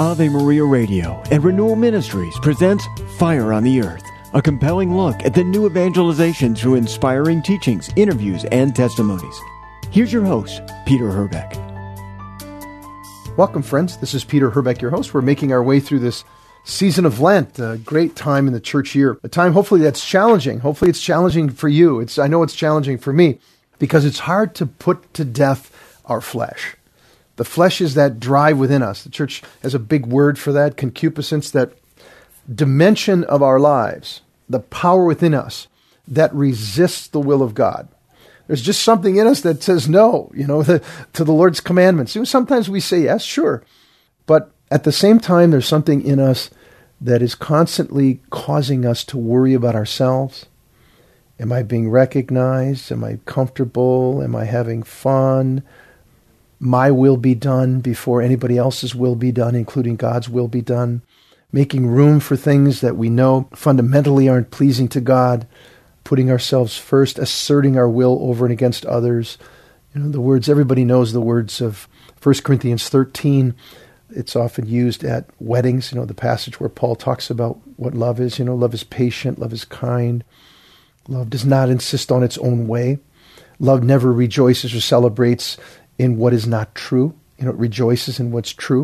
Ave Maria Radio and Renewal Ministries presents Fire on the Earth, a compelling look at the new evangelization through inspiring teachings, interviews, and testimonies. Here's your host, Peter Herbeck. Welcome, friends. This is Peter Herbeck, your host. We're making our way through this season of Lent, a great time in the church year, a time hopefully that's challenging. Hopefully it's challenging for you. I know it's challenging for me because it's hard to put to death our flesh. The flesh is that drive within us. The church has a big word for that, concupiscence, that dimension of our lives, the power within us that resists the will of God. There's just something in us that says no, to the Lord's commandments. Sometimes we say yes, sure. But at the same time, there's something in us that is constantly causing us to worry about ourselves. Am I being recognized? Am I comfortable? Am I having fun? My will be done before anybody else's will be done, including God's will be done. Making room for things that we know fundamentally aren't pleasing to God. Putting ourselves first, asserting our will over and against others. The words, everybody knows the words of 1 Corinthians 13. It's often used at weddings, the passage where Paul talks about what love is. Love is patient, love is kind. Love does not insist on its own way. Love never rejoices or celebrates in what is not true. It rejoices in what's true.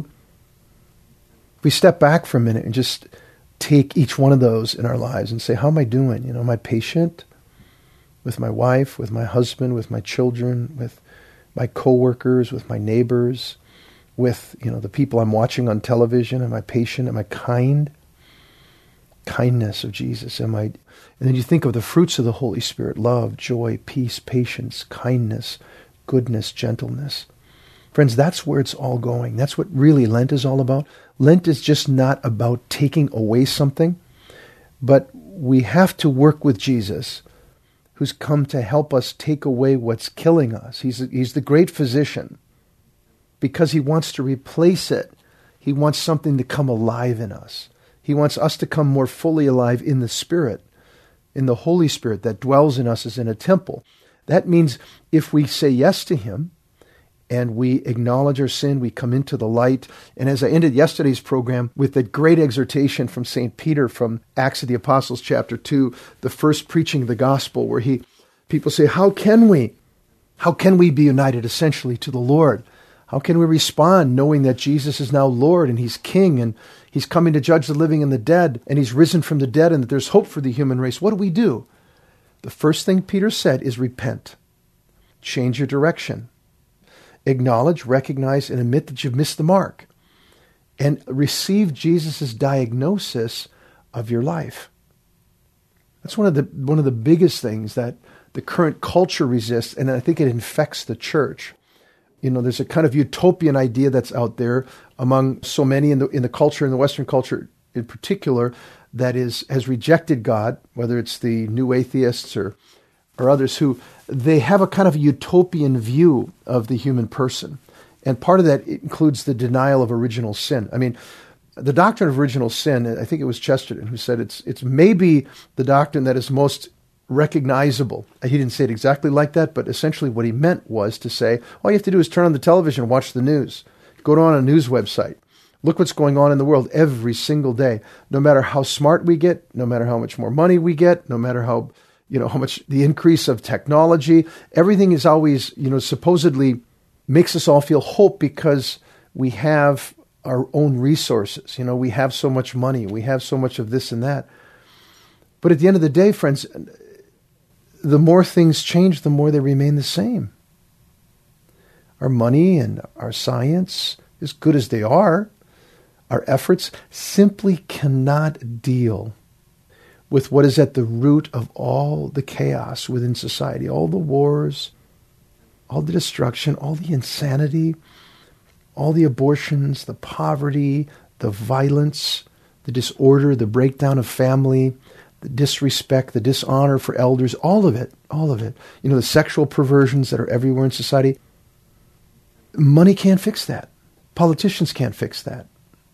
If we step back for a minute and just take each one of those in our lives and say, how am I doing? Am I patient with my wife, with my husband, with my children, with my coworkers, with my neighbors, with the people I'm watching on television? Am I patient? Am I kind? Kindness of Jesus. And then you think of the fruits of the Holy Spirit: love, joy, peace, patience, kindness, goodness, gentleness. Friends, that's where it's all going. That's what really Lent is all about. Lent is just not about taking away something, but we have to work with Jesus, who's come to help us take away what's killing us. He's the great physician, because he wants to replace it. He wants something to come alive in us. He wants us to come more fully alive in the Spirit, in the Holy Spirit that dwells in us as in a temple. That means if we say yes to him and we acknowledge our sin, we come into the light. And as I ended yesterday's program with that great exhortation from St. Peter from Acts of the Apostles chapter 2, the first preaching of the gospel, where people say, how can we be united essentially to the Lord? How can we respond knowing that Jesus is now Lord and he's King and he's coming to judge the living and the dead and he's risen from the dead and that there's hope for the human race? What do? The first thing Peter said is repent. Change your direction. Acknowledge, recognize, and admit that you've missed the mark. And receive Jesus' diagnosis of your life. That's one of the biggest things that the current culture resists, and I think it infects the church. There's a kind of utopian idea that's out there among so many in the culture, in the Western culture in particular, that has rejected God, whether it's the new atheists or others who they have a kind of utopian view of the human person. And part of that includes the denial of original sin. I mean, the doctrine of original sin, I think it was Chesterton who said it's maybe the doctrine that is most recognizable. He didn't say it exactly like that, but essentially what he meant was to say, all you have to do is turn on the television and watch the news. Go on a news website. Look what's going on in the world every single day. No matter how smart we get, no matter how much more money we get, no matter how much the increase of technology, everything is always, supposedly makes us all feel hope because we have our own resources. We have so much money. We have so much of this and that. But at the end of the day, friends, the more things change, the more they remain the same. Our money and our science, as good as they are, our efforts simply cannot deal with what is at the root of all the chaos within society, all the wars, all the destruction, all the insanity, all the abortions, the poverty, the violence, the disorder, the breakdown of family, the disrespect, the dishonor for elders, all of it. The sexual perversions that are everywhere in society. Money can't fix that. Politicians can't fix that.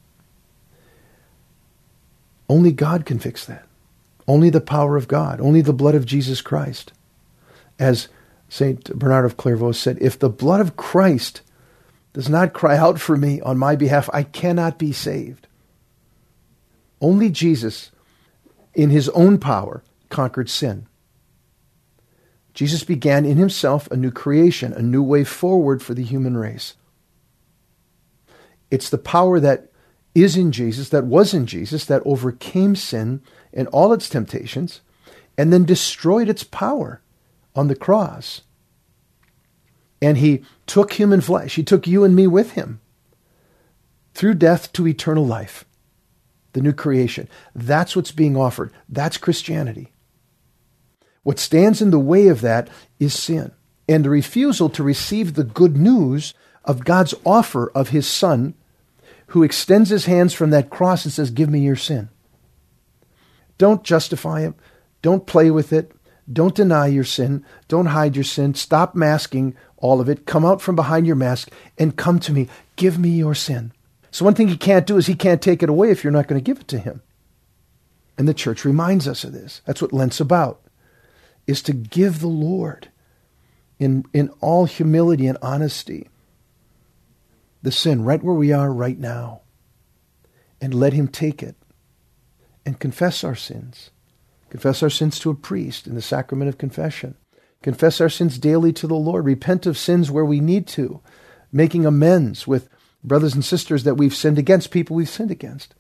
Only God can fix that. Only the power of God. Only the blood of Jesus Christ. As St. Bernard of Clairvaux said, if the blood of Christ does not cry out for me on my behalf, I cannot be saved. Only Jesus, in his own power, conquered sin. Jesus began in himself a new creation, a new way forward for the human race. It's the power that is in Jesus, that was in Jesus, that overcame sin and all its temptations, and then destroyed its power on the cross. And he took human flesh. He took you and me with him through death to eternal life, the new creation. That's what's being offered. That's Christianity. What stands in the way of that is sin and the refusal to receive the good news of God's offer of his Son, who extends his hands from that cross and says, give me your sin. Don't justify it. Don't play with it. Don't deny your sin. Don't hide your sin. Stop masking all of it. Come out from behind your mask and come to me. Give me your sin. So one thing he can't do is he can't take it away if you're not going to give it to him. And the church reminds us of this. That's what Lent's about, is to give the Lord in all humility and honesty the sin right where we are right now, and let him take it and confess our sins. Confess our sins to a priest in the sacrament of confession. Confess our sins daily to the Lord. Repent of sins where we need to, making amends with brothers and sisters that we've sinned against, people we've sinned against.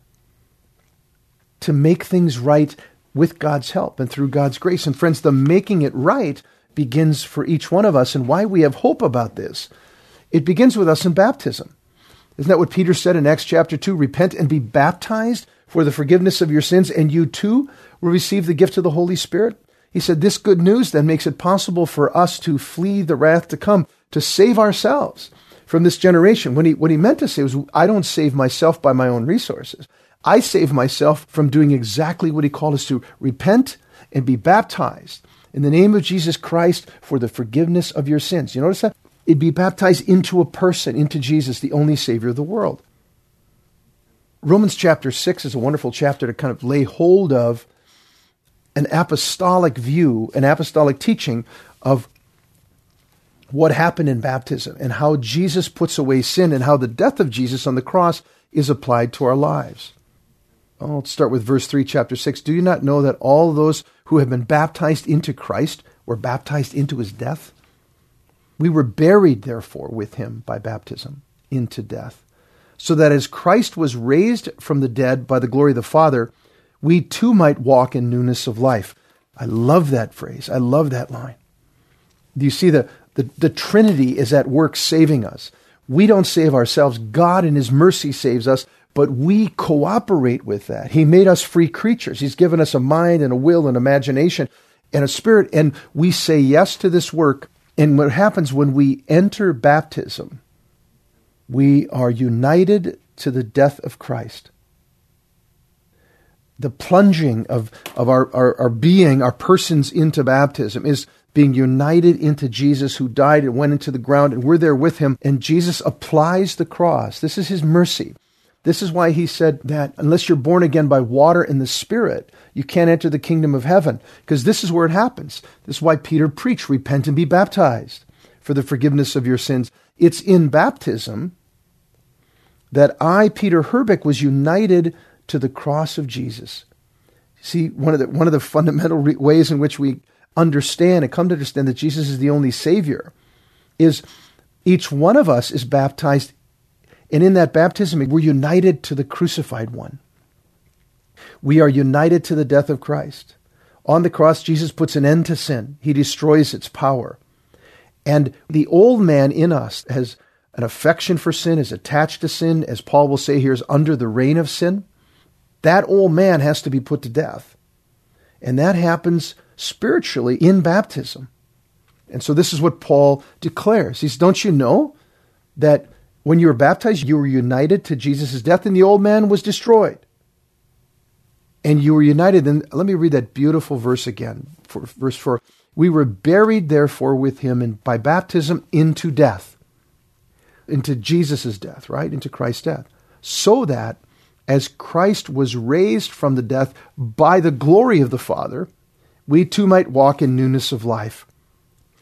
To make things right with God's help and through God's grace. And friends, the making it right begins for each one of us, and why we have hope about this. It begins with us in baptism. Isn't that what Peter said in Acts chapter 2? Repent and be baptized for the forgiveness of your sins, and you too will receive the gift of the Holy Spirit. He said this good news then makes it possible for us to flee the wrath to come, to save ourselves from this generation. What he meant to say was, I don't save myself by my own resources. I save myself from doing exactly what he called us to: repent and be baptized in the name of Jesus Christ for the forgiveness of your sins. You notice that? It'd be baptized into a person, into Jesus, the only Savior of the world. Romans chapter 6 is a wonderful chapter to kind of lay hold of an apostolic view, an apostolic teaching of what happened in baptism and how Jesus puts away sin and how the death of Jesus on the cross is applied to our lives. Well, let's start with verse 3, chapter 6. Do you not know that all those who have been baptized into Christ were baptized into his death? We were buried, therefore, with him by baptism into death, so that as Christ was raised from the dead by the glory of the Father, we too might walk in newness of life. I love that phrase. I love that line. Do you see the Trinity is at work saving us? We don't save ourselves. God in his mercy saves us, but we cooperate with that. He made us free creatures. He's given us a mind and a will and imagination and a spirit, and we say yes to this work. And what happens when we enter baptism, we are united to the death of Christ. The plunging of our being, our persons into baptism is being united into Jesus, who died and went into the ground, and we're there with him. And Jesus applies the cross. This is his mercy. This is why he said that unless you're born again by water and the Spirit, you can't enter the kingdom of heaven, because this is where it happens. This is why Peter preached, repent and be baptized for the forgiveness of your sins. It's in baptism that I, Peter Herbeck, was united to the cross of Jesus. See, one of the fundamental ways in which we understand and come to understand that Jesus is the only Savior is each one of us is baptized, and in that baptism, we're united to the crucified one. We are united to the death of Christ. On the cross, Jesus puts an end to sin. He destroys its power. And the old man in us has an affection for sin, is attached to sin, as Paul will say here, is under the reign of sin. That old man has to be put to death. And that happens spiritually in baptism. And so this is what Paul declares. He says, don't you know that when you were baptized, you were united to Jesus' death, and the old man was destroyed. And you were united. And let me read that beautiful verse again, verse 4. We were buried, therefore, with him by baptism into death, into Jesus' death, right? Into Christ's death. So that as Christ was raised from the death by the glory of the Father, we too might walk in newness of life.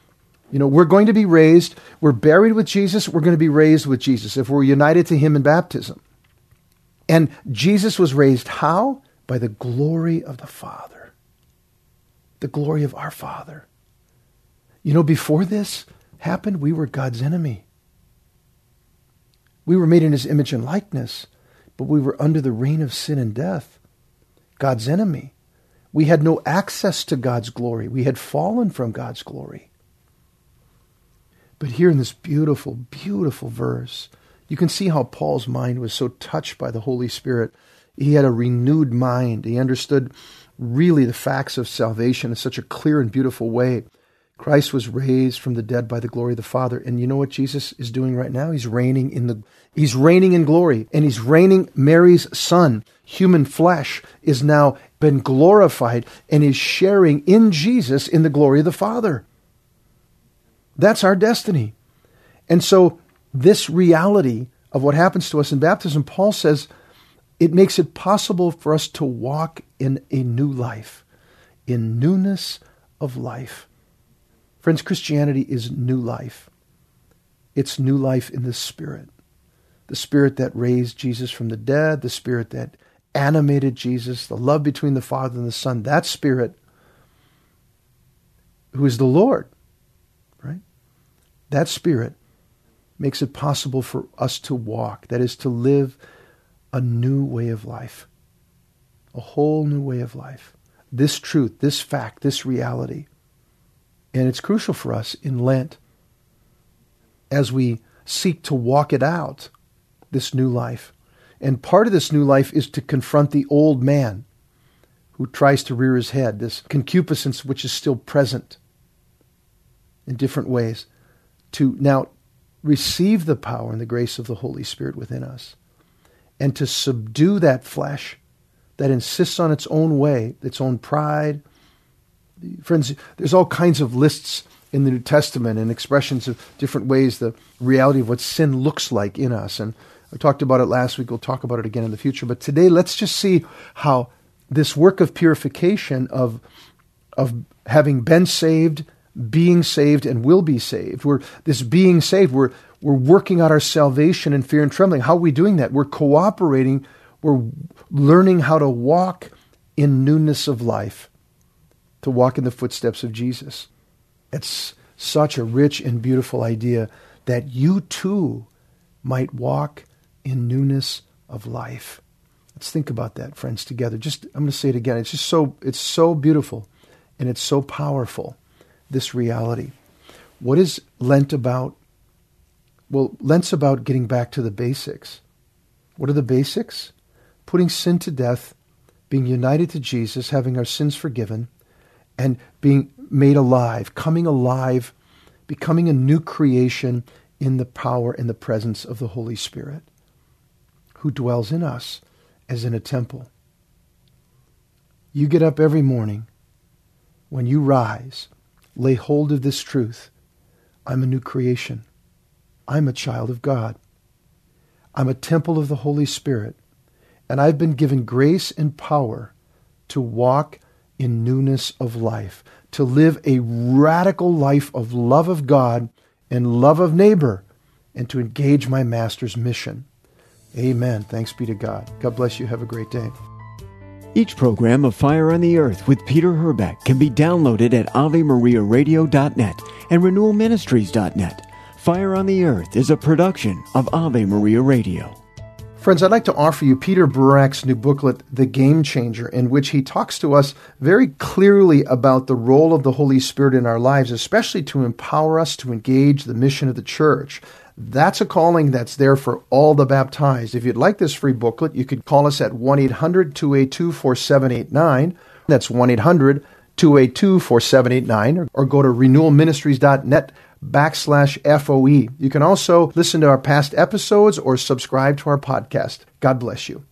We're going to be raised. We're buried with Jesus. We're going to be raised with Jesus if we're united to him in baptism. And Jesus was raised how? By the glory of the Father. The glory of our Father. Before this happened, we were God's enemy. We were made in his image and likeness, but we were under the reign of sin and death. God's enemy. We had no access to God's glory. We had fallen from God's glory. But here in this beautiful, beautiful verse, you can see how Paul's mind was so touched by the Holy Spirit. He had a renewed mind. He understood really the facts of salvation in such a clear and beautiful way. Christ was raised from the dead by the glory of the Father. And you know what Jesus is doing right now? He's reigning in glory. And he's reigning. Mary's son, human flesh, is now been glorified and is sharing in Jesus in the glory of the Father. That's our destiny. And so this reality of what happens to us in baptism, Paul says, it makes it possible for us to walk in a new life, in newness of life. Friends, Christianity is new life. It's new life in the Spirit. The Spirit that raised Jesus from the dead, the Spirit that animated Jesus, the love between the Father and the Son, that Spirit who is the Lord, right? That Spirit makes it possible for us to walk, that is to live a new way of life, a whole new way of life. This truth, this fact, this reality. And it's crucial for us in Lent as we seek to walk it out, this new life. And part of this new life is to confront the old man who tries to rear his head, this concupiscence which is still present in different ways, to now receive the power and the grace of the Holy Spirit within us, and to subdue that flesh that insists on its own way, its own pride. Friends, there's all kinds of lists in the New Testament and expressions of different ways, the reality of what sin looks like in us. And I talked about it last week. We'll talk about it again in the future. But today, let's just see how this work of purification, of having been saved, being saved, and will be saved. We're working out our salvation in fear and trembling. How are we doing that? We're cooperating. We're learning how to walk in newness of life, to walk in the footsteps of Jesus. It's such a rich and beautiful idea that you too might walk in newness of life. Let's think about that, friends, together. I'm going to say it again. It's so beautiful and it's so powerful, this reality. What is Lent about? Well, Lent's about getting back to the basics. What are the basics? Putting sin to death, being united to Jesus, having our sins forgiven, and being made alive, coming alive, becoming a new creation in the power and the presence of the Holy Spirit, who dwells in us as in a temple. You get up every morning. When you rise, lay hold of this truth. I'm a new creation. I'm a child of God. I'm a temple of the Holy Spirit, and I've been given grace and power to walk in newness of life, to live a radical life of love of God and love of neighbor, and to engage my Master's mission. Amen. Thanks be to God. God bless you. Have a great day. Each program of Fire on the Earth with Peter Herbeck can be downloaded at AveMariaRadio.net and RenewalMinistries.net. Fire on the Earth is a production of Ave Maria Radio. Friends, I'd like to offer you Peter Burak's new booklet, The Game Changer, in which he talks to us very clearly about the role of the Holy Spirit in our lives, especially to empower us to engage the mission of the church. That's a calling that's there for all the baptized. If you'd like this free booklet, you could call us at 1-800-282-4789. That's 1-800-282-4789, or go to renewalministries.net/FOE. You can also listen to our past episodes or subscribe to our podcast. God bless you.